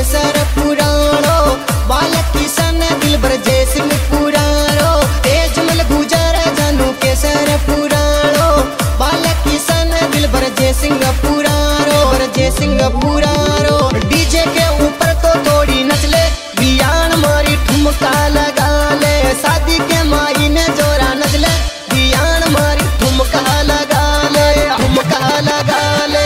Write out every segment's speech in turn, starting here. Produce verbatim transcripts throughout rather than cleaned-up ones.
केसर पुराणो बालक किशन दिल भर जय सिंह पुराणो तेजमल गुजर जानू केसर पुराणो बालक किशन दिल भर जय सिंह पुराणो भर जय सिंह पुराणो डीजे के ऊपर तो थोड़ी नचले बियान मारी ठुमका लगा ले शादी के माई ने जोरा नचले बियान मारी ठुमका लगा ले ठुमका लगा ले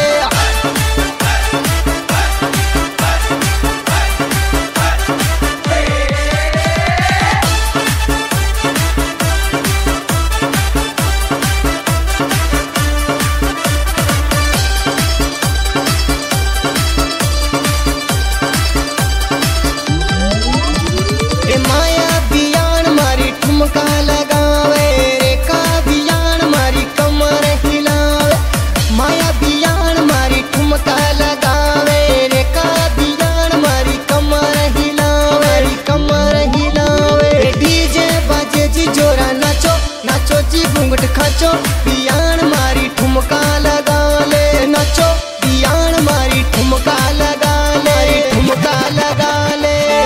माया बियान मारी ठुमका लगावे रेखा बियान मारी कमर हिलावे माया बियान मारी ठुमका लगावे रेखा बियान मारी कमर हिलावे कमर हिलावे डीजे बाजे जी जोरा नाचो नाचो जी घूंघट खाचो बियान मारी ठुमका लगा ले नाचो बियान मारी ठुमका लगा ले ठुमका लगा ले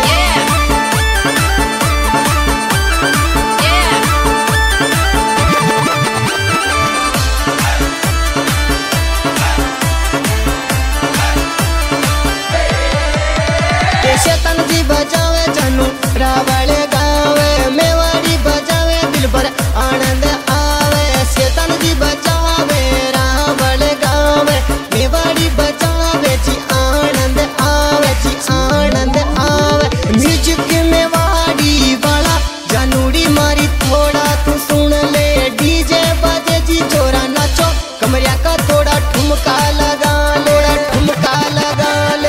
शैतान जी बजावे जानू रावण गावे मेवाड़ी बजावे दिल भर आनंद आवे शैतान जी बजावे रावण गावे मेवाड़ी बजावे जी आनंद आवे जी आनंद आवे म्यूजिक मेवाड़ी वाला जानूड़ी मारी थोड़ा तू सुन ले डीजे बजे जी जोरा नाचो कमरिया का थोड़ा ठुमका लगा ले ठुमका लगा ले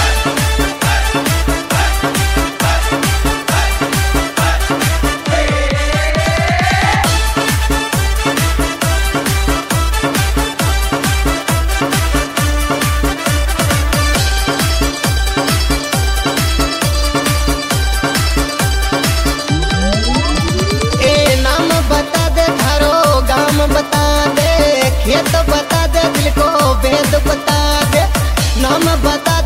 बता दे खेत बता दे दिल को भेद बता दे नाम बता